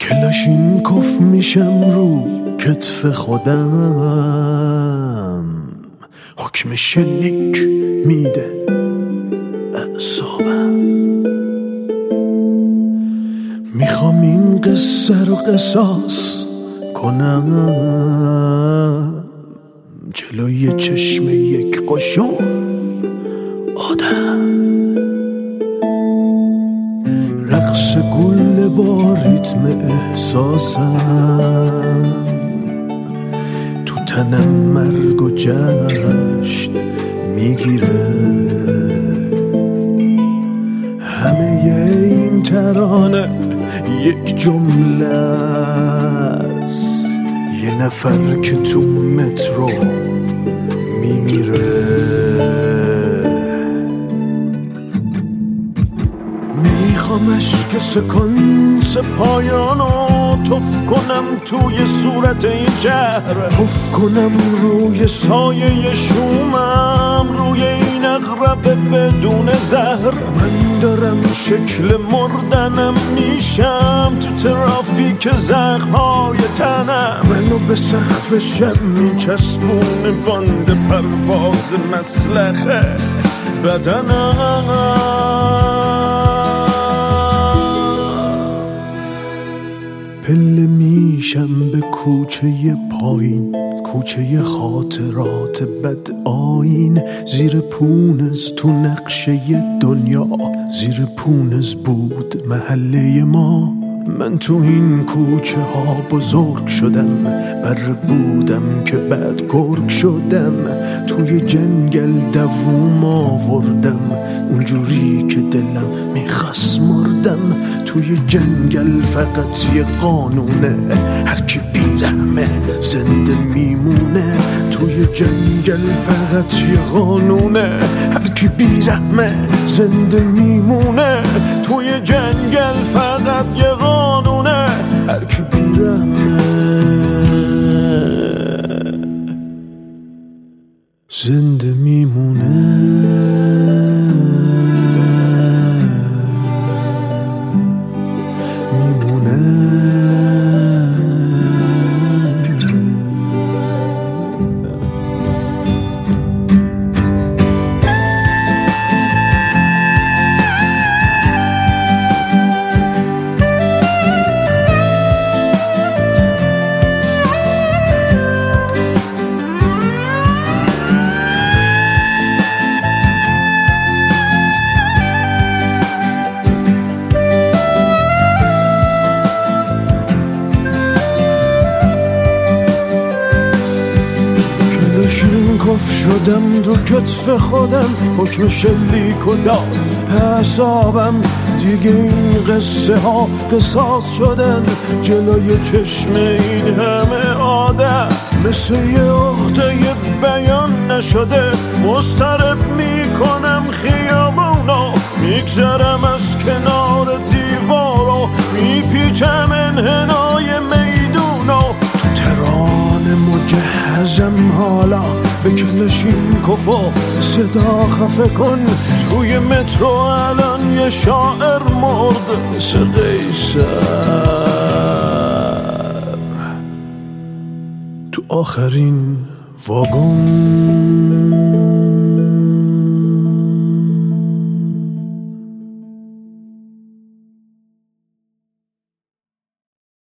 کلاشینکوف میشم رو کتف خودم، حکم شلیک میده اعصابم. میخوام این قصه رو قصاص کنم جلوی چشم یک قشون آدم. رقص گل با ریتم احساسم، تو تنم مرگ و جشن میگیره. همه این ترانه یک جمله است، یه نفر که تو مترو میمیره. میخوام اشک سکانس پایانو تف کنم توی صورت این شهر، تف کنم روی سایه شومم، روی این اغرب بدون زهر. من دارم شکل مردنم میشم تو ترافیک زخم‌های تنم. منو به سقف شب میچسبونه باند پرواز مسلخه بدنم. پله میشم به کوچه پایین، کوچه خاطرات بد آیین. زیر پونز تو نقشه دنیا، زیر پونز بود محله ما. من تو این کوچه ها بزرگ شدم، بر بودم که بعد گرگ شدم. توی جنگل دووم آوردم، اونجوری که دلم میخواست مردم. توی جنگل فقط یه قانونه، هر کی بیرحمه زنده میمونه. توی جنگل فقط یه قانونه، هر کی بیرحمه زنده میمونه. توی جنگل فقط یه قانونه، هر کی بیرحمه زنده میمونه. کف شدم رو کتف خودم، حکم شلیک و داد حسابم. دیگه این قصه ها قصاص شدن جلوی چشم این همه آدم. مثل یه عقده بیان نشده مضطرب میکنم خیابونا. میگذرم از کنار دیوارا، میپیچم انحنای میدونا. تو ترانه مجهزم حالا، به کلاشینکوف و صدا خفه کن. توی مترو الان یه شاعر مرد مثل قیصر تو آخرین واگن.